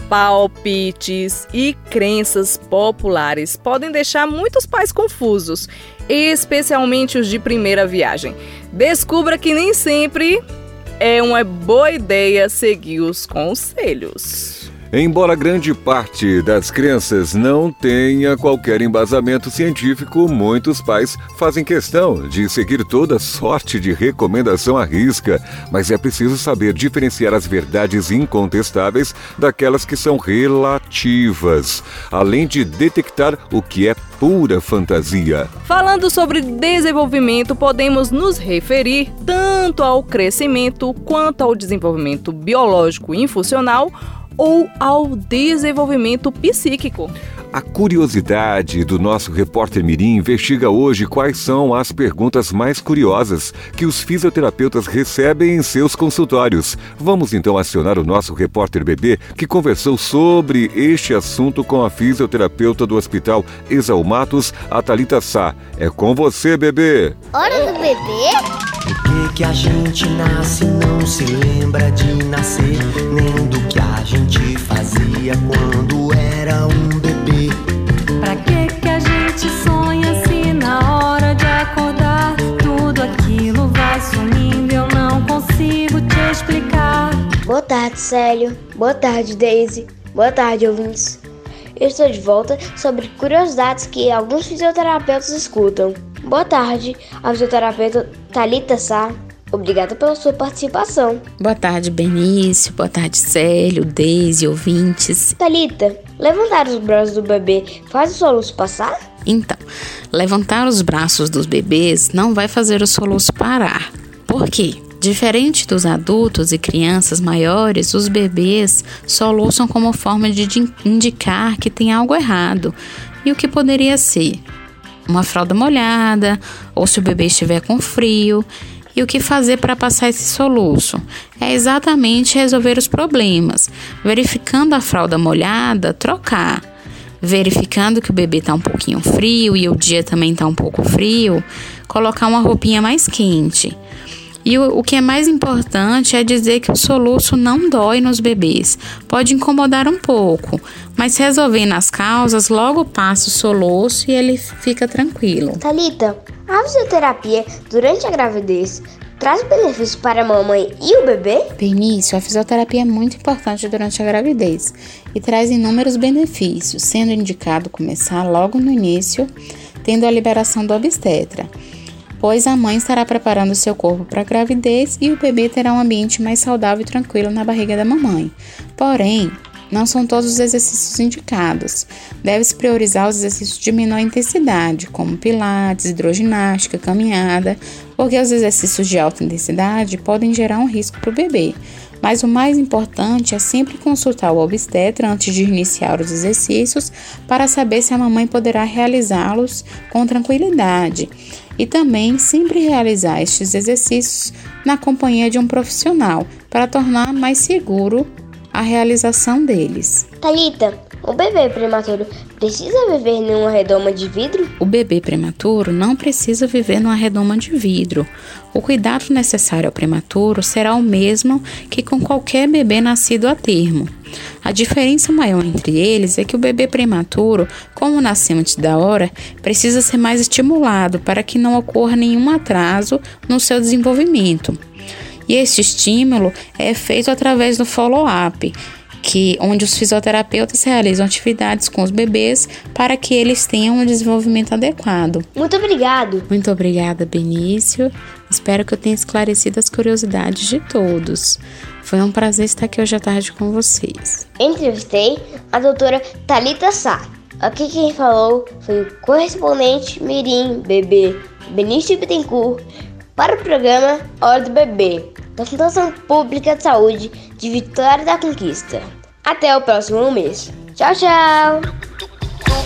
palpites e crenças populares podem deixar muitos pais confusos, especialmente os de primeira viagem. Descubra que nem sempre é uma boa ideia seguir os conselhos.
Embora grande parte das crenças não tenha qualquer embasamento científico, muitos pais fazem questão de seguir toda sorte de recomendação à risca. Mas é preciso saber diferenciar as verdades incontestáveis daquelas que são relativas, além de detectar o que é pura fantasia.
Falando sobre desenvolvimento, podemos nos referir tanto ao crescimento quanto ao desenvolvimento biológico e funcional, ou ao desenvolvimento psíquico.
A curiosidade do nosso repórter mirim investiga hoje quais são as perguntas mais curiosas que os fisioterapeutas recebem em seus consultórios. Vamos então acionar o nosso repórter bebê, que conversou sobre este assunto com a fisioterapeuta do Hospital Exaumatos, a Thalita Sá. É com você, bebê!
Hora do bebê?
Por que a gente nasce e não se lembra de nascer, nem do que a gente fazia quando era um bebê?
Pra que a gente sonha se na hora de acordar tudo aquilo vai sumindo? Eu não consigo te explicar.
Boa tarde, Célio. Boa tarde, Daisy. Boa tarde, ouvintes. Eu estou de volta sobre curiosidades que alguns fisioterapeutas escutam. Boa tarde, a fisioterapeuta Thalita Sá. Obrigada pela sua participação.
Boa tarde, Benício. Boa tarde, Célio, Daisy, ouvintes.
Thalita, levantar os braços do bebê faz o soluço passar?
Então, levantar os braços dos bebês não vai fazer o soluço parar. Por quê? Diferente dos adultos e crianças maiores, os bebês soluçam como forma de indicar que tem algo errado. E o que poderia ser? Uma fralda molhada, ou se o bebê estiver com frio. E o que fazer para passar esse soluço? É exatamente resolver os problemas. Verificando a fralda molhada, trocar. Verificando que o bebê está um pouquinho frio e o dia também está um pouco frio, colocar uma roupinha mais quente. E o que é mais importante é dizer que o soluço não dói nos bebês. Pode incomodar um pouco, mas resolvendo as causas, logo passa o soluço e ele fica tranquilo.
Thalita, a fisioterapia durante a gravidez traz benefícios para a mamãe e o bebê?
Benício, a fisioterapia é muito importante durante a gravidez e traz inúmeros benefícios, sendo indicado começar logo no início, tendo a liberação do obstetra, pois a mãe estará preparando seu corpo para a gravidez e o bebê terá um ambiente mais saudável e tranquilo na barriga da mamãe. Porém, não são todos os exercícios indicados. Deve-se priorizar os exercícios de menor intensidade, como pilates, hidroginástica, caminhada, porque os exercícios de alta intensidade podem gerar um risco para o bebê. Mas o mais importante é sempre consultar o obstetra antes de iniciar os exercícios para saber se a mamãe poderá realizá-los com tranquilidade. E também sempre realizar estes exercícios na companhia de um profissional para tornar mais seguro a realização deles.
Thalita, o bebê prematuro precisa viver numa redoma de vidro?
O bebê prematuro não precisa viver numa redoma de vidro. O cuidado necessário ao prematuro será o mesmo que com qualquer bebê nascido a termo. A diferença maior entre eles é que o bebê prematuro, como nasceu antes da hora, precisa ser mais estimulado para que não ocorra nenhum atraso no seu desenvolvimento. E este estímulo é feito através do follow-up, onde os fisioterapeutas realizam atividades com os bebês para que eles tenham um desenvolvimento adequado.
Muito obrigado!
Muito obrigada, Benício. Espero que eu tenha esclarecido as curiosidades de todos. Foi um prazer estar aqui hoje à tarde com vocês.
Entrevistei a doutora Thalita Sá. Aqui quem falou foi o correspondente mirim bebê Benício Bittencourt para o programa Hora do Bebê, da Fundação Pública de Saúde de Vitória da Conquista. Até o próximo mês. Tchau, tchau!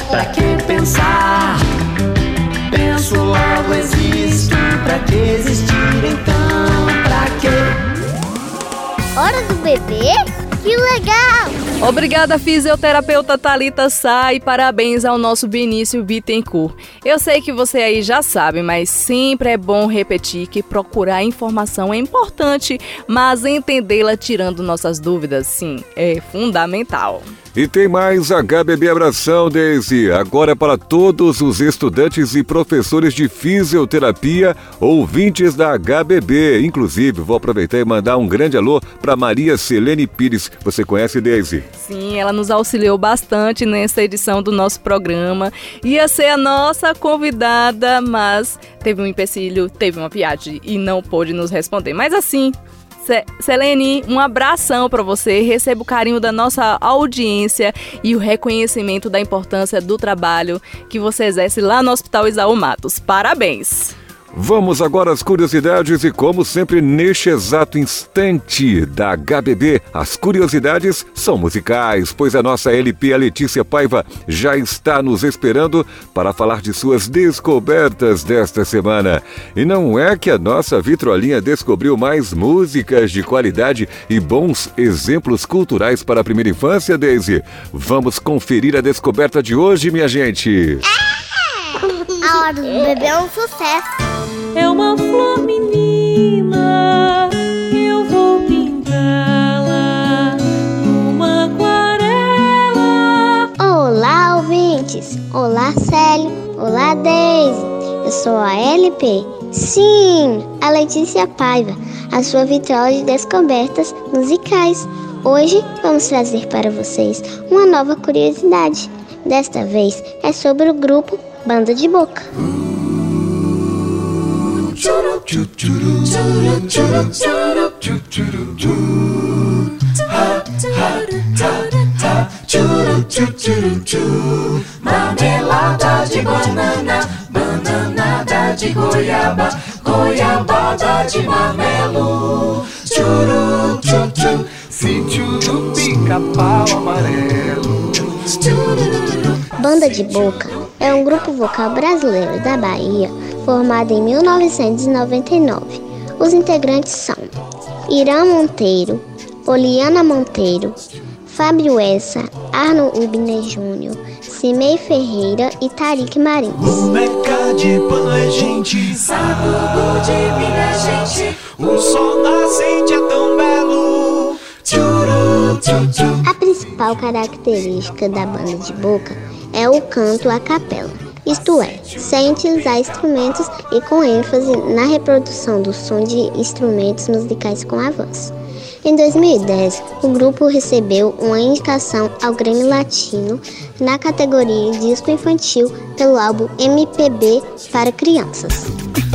Pra que pensar? Penso, logo existo. Pra que existir então? Pra que?
Hora do bebê? Que legal!
Obrigada, fisioterapeuta Thalita Sá, e parabéns ao nosso Benício Bittencourt. Eu sei que você aí já sabe, mas sempre é bom repetir que procurar informação é importante, mas entendê-la tirando nossas dúvidas, sim, é fundamental.
E tem mais HBB Abração, Daisy. Agora para todos os estudantes e professores de fisioterapia, ouvintes da HBB. Inclusive, vou aproveitar e mandar um grande alô para Maria Selene Pires. Você conhece, Daisy?
Sim, ela nos auxiliou bastante nessa edição do nosso programa. Ia ser a nossa convidada, mas teve um empecilho, teve uma viagem e não pôde nos responder. Mas assim... Selene, um abração para você, receba o carinho da nossa audiência e o reconhecimento da importância do trabalho que você exerce lá no Hospital Esaú Matos. Parabéns!
Vamos agora às curiosidades e, como sempre, neste exato instante da HBB, as curiosidades são musicais, pois a nossa LP, a Letícia Paiva, já está nos esperando para falar de suas descobertas desta semana. E não é que a nossa vitrolinha descobriu mais músicas de qualidade e bons exemplos culturais para a primeira infância, Daisy? Vamos conferir a descoberta de hoje, minha gente!
A hora do bebê é um sucesso.
É uma flor menina, eu vou pintá-la numa aquarela.
Olá, ouvintes. Olá, Célio. Olá, Daisy. Eu sou a LP. Sim, a Letícia Paiva, a sua vitrola de descobertas musicais. Hoje vamos trazer para vocês uma nova curiosidade. Desta vez é sobre o grupo Banda de Boca.
Marmelada de banana, bananada de goiaba, goiabada de marmelo. Churu, tchu, tchu, sítio do pica-pau amarelo.
Banda de Boca é um grupo vocal brasileiro da Bahia, formado em 1999. Os integrantes são Irã Monteiro, Oliana Monteiro, Fábio Essa, Arno Ubner Júnior, Cimei Ferreira e Tarik Marins.
Boneca de pano é gente, sabugo de milho é gente, o sol nascente é tão belo.
A principal característica da Banda de Boca é o canto a capela, isto é, sem utilizar instrumentos e com ênfase na reprodução do som de instrumentos musicais com a voz. Em 2010, o grupo recebeu uma indicação ao Grammy Latino na categoria Disco Infantil pelo álbum MPB para Crianças.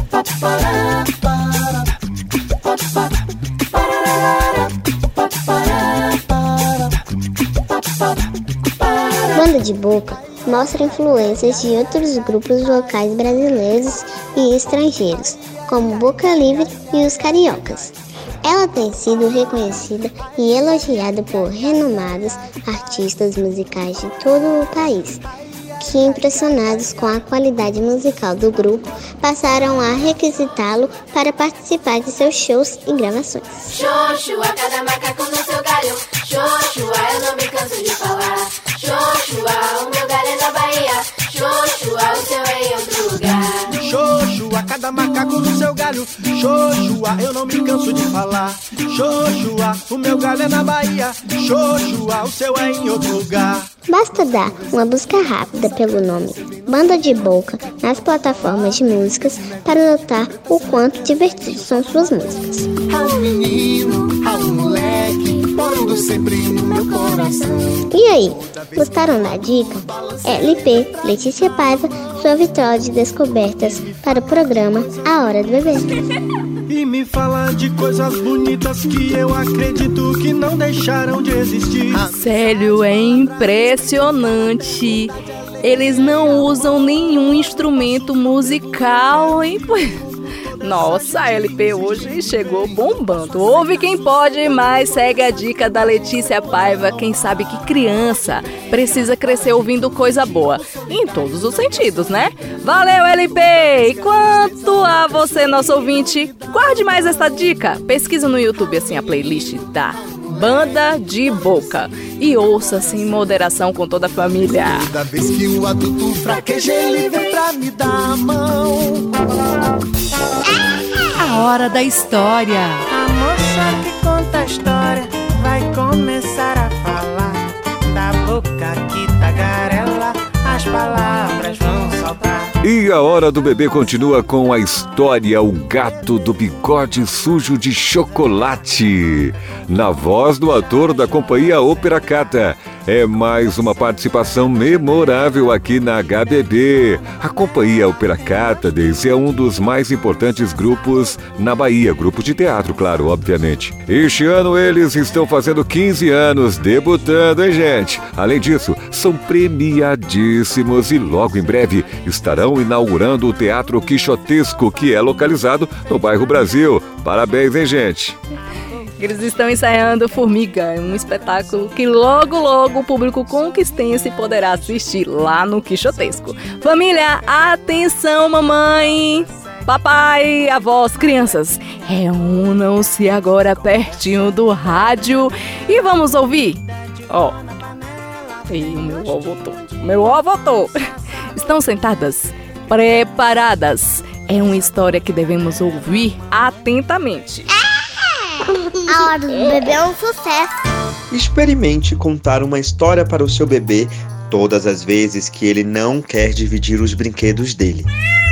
Banda de Boca mostra influências de outros grupos vocais brasileiros e estrangeiros, como Boca Livre e os Cariocas. Ela tem sido reconhecida e elogiada por renomados artistas musicais de todo o país, que, impressionados com a qualidade musical do grupo, passaram a requisitá-lo para participar de seus shows e gravações.
Xoxua, cada macaco no seu galho. Xoxua, eu não me canso de falar. Xoxua, o meu galho é na Bahia. Xoxua, o seu é em outro lugar.
Xoxua, cada macaco no seu galho. Xoxua, eu não me canso de falar. Xoxua, o meu galho é na Bahia. Xoxua, o seu é em outro lugar.
Basta dar uma busca rápida pelo nome Banda de Boca nas plataformas de músicas para notar o quanto divertidos são suas músicas.
Ao menino, ao moleque, morando sempre no meu coração.
E aí, gostaram da dica? LP Letícia Paiva, sua vitrola de descobertas para o programa A Hora do Bebê.
E me fala de coisas bonitas que eu acredito que não deixaram de existir.
Sério, é impressionante. Eles não usam nenhum instrumento musical, hein? Nossa, a LP hoje chegou bombando. Ouve quem pode, mas segue a dica da Letícia Paiva. Quem sabe que criança precisa crescer ouvindo coisa boa. Em todos os sentidos, né? Valeu, LP! E quanto a você, nosso ouvinte, guarde mais essa dica. Pesquisa no YouTube assim a playlist da Banda de Boca e ouça sem moderação com toda a família.
Toda vez que o adulto fraqueja, ele vem pra me dar a mão.
A hora da história.
A moça que conta a história vai começar a falar. Da boca que tagarela, as palavras vão saltar.
E a Hora do Bebê continua com a história O Gato do Bigode Sujo de Chocolate, na voz do ator da companhia Ópera Cata. É mais uma participação memorável aqui na HBB. A companhia Ópera Cata, Deise, é um dos mais importantes grupos na Bahia. Grupo de teatro, claro, obviamente. Este ano eles estão fazendo 15 anos, debutando, hein, gente? Além disso, são premiadíssimos e logo em breve estarão inaugurando o Teatro Quixotesco, que é localizado no bairro Brasil. Parabéns, hein, gente?
Eles estão ensaiando Formiga, um espetáculo que logo, logo o público conquistense poderá assistir lá no Quixotesco. Família, atenção, mamãe, papai, avós, crianças, reúnam-se agora pertinho do rádio e vamos ouvir. Ó, e o meu avô voltou. Estão sentadas, preparadas. É uma história que devemos ouvir atentamente.
A Hora do Bebê é um sucesso.
Experimente contar uma história para o seu bebê todas as vezes que ele não quer dividir os brinquedos dele.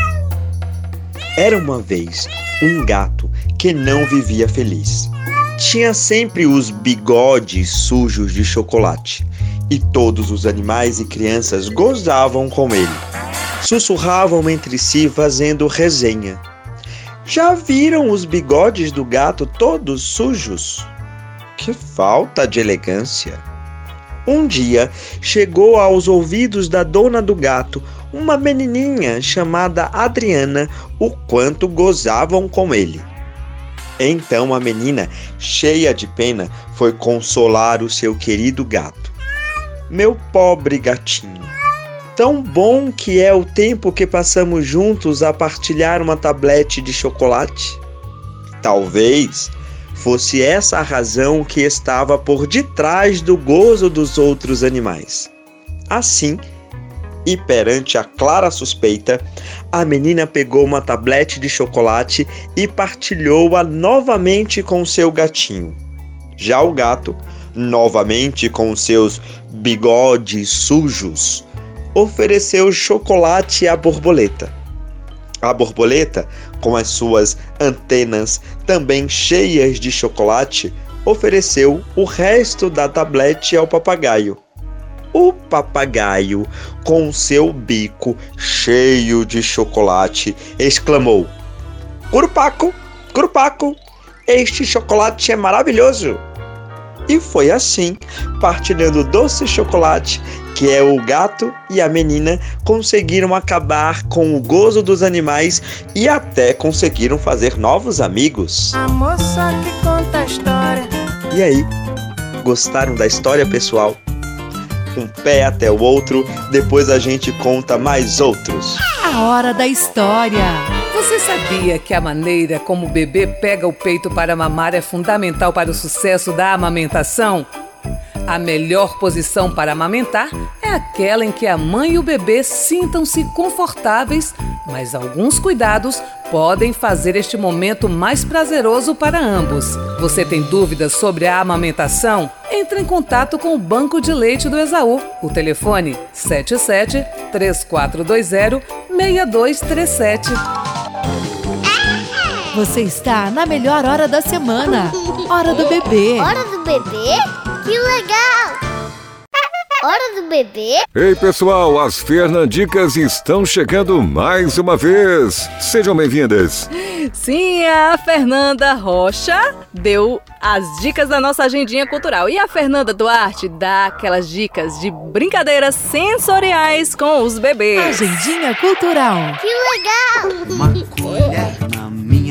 Era uma vez um gato que não vivia feliz. Tinha sempre os bigodes sujos de chocolate e todos os animais e crianças gozavam com ele. Sussurravam entre si fazendo resenha. Já viram os bigodes do gato todos sujos? Que falta de elegância! Um dia, chegou aos ouvidos da dona do gato uma menininha chamada Adriana, o quanto gozavam com ele. Então a menina, cheia de pena, foi consolar o seu querido gato. Meu pobre gatinho, tão bom que é o tempo que passamos juntos a partilhar uma tablete de chocolate. Talvez fosse essa a razão que estava por detrás do gozo dos outros animais. Assim, e perante a clara suspeita, a menina pegou uma tablete de chocolate e partilhou-a novamente com seu gatinho. Já o gato, novamente com seus bigodes sujos, ofereceu chocolate à borboleta. A borboleta, com as suas antenas também cheias de chocolate, ofereceu o resto da tablete ao papagaio. O papagaio, com seu bico cheio de chocolate, exclamou: "Curupaco, curupaco, este chocolate é maravilhoso!" E foi assim, partilhando doce chocolate, que é o gato e a menina conseguiram acabar com o gozo dos animais e até conseguiram fazer novos amigos.
A moça que conta a história.
E aí, gostaram da história, pessoal? Um pé até o outro, depois a gente conta mais outros.
A Hora da História.
Você sabia que a maneira como o bebê pega o peito para mamar é fundamental para o sucesso da amamentação? A melhor posição para amamentar é aquela em que a mãe e o bebê sintam-se confortáveis, mas alguns cuidados podem fazer este momento mais prazeroso para ambos. Você tem dúvidas sobre a amamentação? Entre em contato com o Banco de Leite do Esaú. O telefone 77-3420-6237.
Você está na melhor hora da semana. Hora do Bebê.
Hora do Bebê? Que legal! Hora do Bebê?
Ei, pessoal, as Fernandicas estão chegando mais uma vez. Sejam bem-vindas.
Sim, a Fernanda Rocha deu as dicas da nossa agendinha cultural. E a Fernanda Duarte dá aquelas dicas de brincadeiras sensoriais com os bebês.
Agendinha cultural.
Que legal!
Uma colher na minha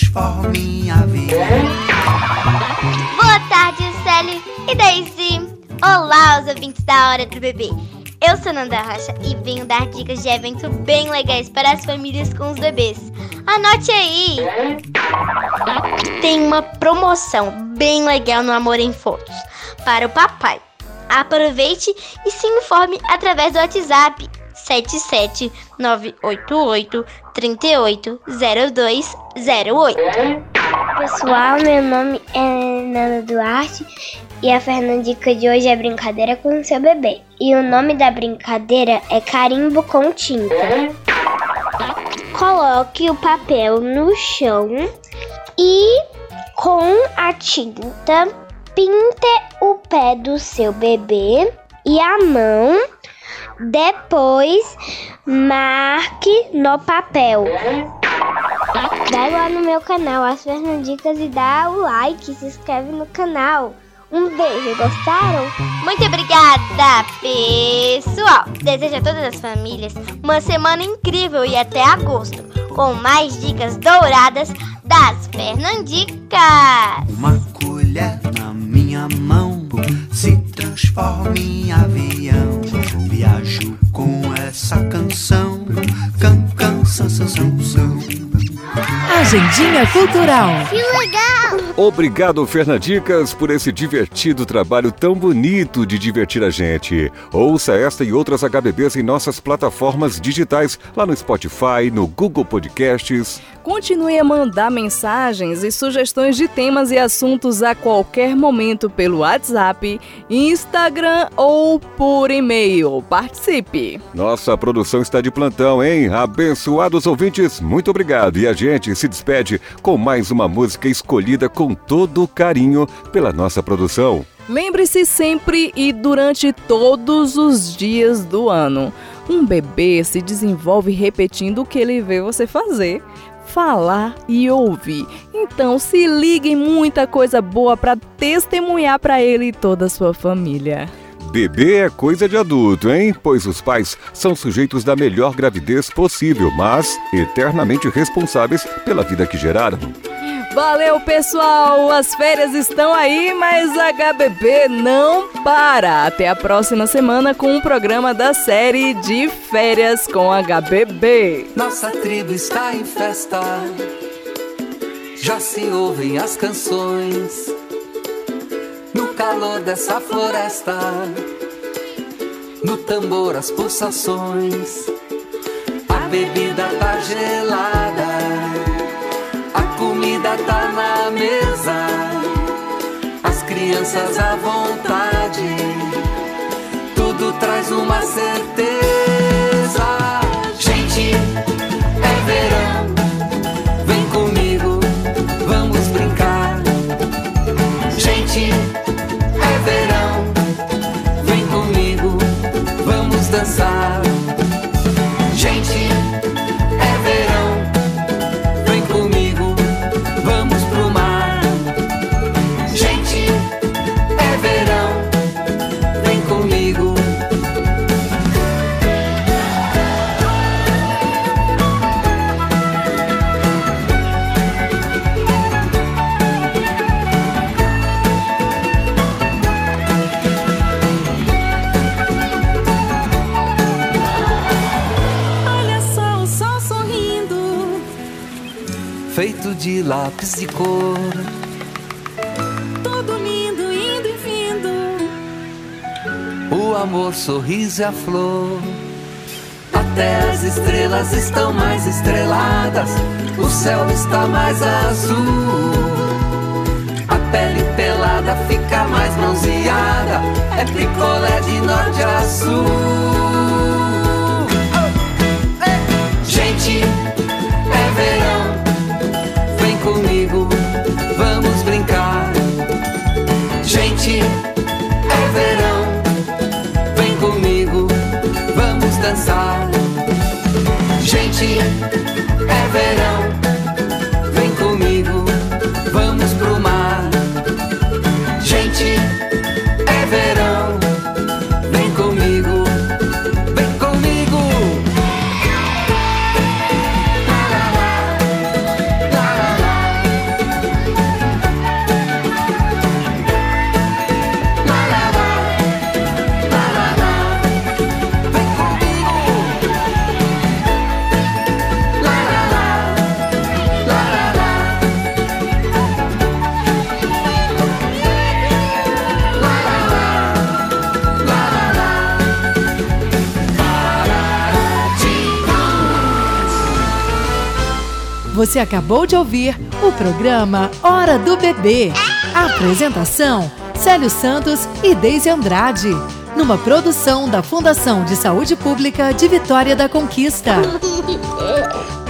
transforma em avião.
Boa tarde, Célio e Daisy. Olá, os ouvintes da Hora do Bebê. Eu sou Nanda Rocha e venho dar dicas de eventos bem legais para as famílias com os bebês. Anote aí! Tem uma promoção bem legal no Amor em Fotos para o papai. Aproveite e se informe através do WhatsApp 77988380208.
Pessoal, meu nome é Nana Duarte e a Fernandica de hoje é brincadeira com o seu bebê. E o nome da brincadeira é carimbo com tinta. Coloque o papel no chão e com a tinta pinte o pé do seu bebê e a mão. Depois marque no papel. Vai lá no meu canal, As Fernandicas, e dá o like, se inscreve no canal. Um beijo, gostaram?
Muito obrigada, pessoal! Desejo a todas as famílias uma semana incrível e até agosto, com mais dicas douradas das Fernandicas!
Uma colher na minha mão se transforma em avião. Viajo com essa canção, canção.
Agendinha Cultural.
Que legal!
Obrigado, Fernandicas, por esse divertido trabalho tão bonito de divertir a gente. Ouça esta e outras HBBs em nossas plataformas digitais, lá no Spotify, no Google Podcasts.
Continue a mandar mensagens e sugestões de temas e assuntos a qualquer momento pelo WhatsApp, Instagram ou por e-mail. Participe!
Nossa produção está de plantão, hein? Abençoados ouvintes, muito obrigado. E a gente se despede com mais uma música escolhida com todo carinho pela nossa produção.
Lembre-se sempre e durante todos os dias do ano, um bebê se desenvolve repetindo o que ele vê você fazer, falar e ouvir. Então se ligue em muita coisa boa para testemunhar para ele e toda a sua família.
Bebê é coisa de adulto, hein? Pois os pais são sujeitos da melhor gravidez possível, mas eternamente responsáveis pela vida que geraram.
Valeu, pessoal! As férias estão aí, mas a HBB não para. Até a próxima semana com um programa da série de Férias com HBB.
Nossa tribo está em festa, já se ouvem as canções. No calor dessa floresta, no tambor as pulsações. A bebida tá gelada, a comida tá na mesa, as crianças à vontade, tudo traz uma certeza. Gente, é verão, vem comigo, vamos brincar. Gente, é verão, vem comigo, vamos dançar. Gente, é verão, vem comigo, vamos pro mar. Gente, é verão, vem comigo. Feito de lápis de cor,
tudo lindo, indo e vindo.
o amor, sorriso e a flor. Até as estrelas estão mais estreladas, o céu está mais azul. A pele pelada fica mais bronzeada, é picolé de norte a sul. Gente, é verão, vem comigo, vamos brincar. Gente, é verão, vem comigo, vamos dançar. Gente, é verão, vem comigo, vamos pro mar. Gente, é verão, vem comigo, vem comigo. La, la, la, la, la, la.
Você acabou de ouvir o programa Hora do Bebê. A apresentação: Célio Santos e Deise Andrade. Numa produção da Fundação de Saúde Pública de Vitória da Conquista.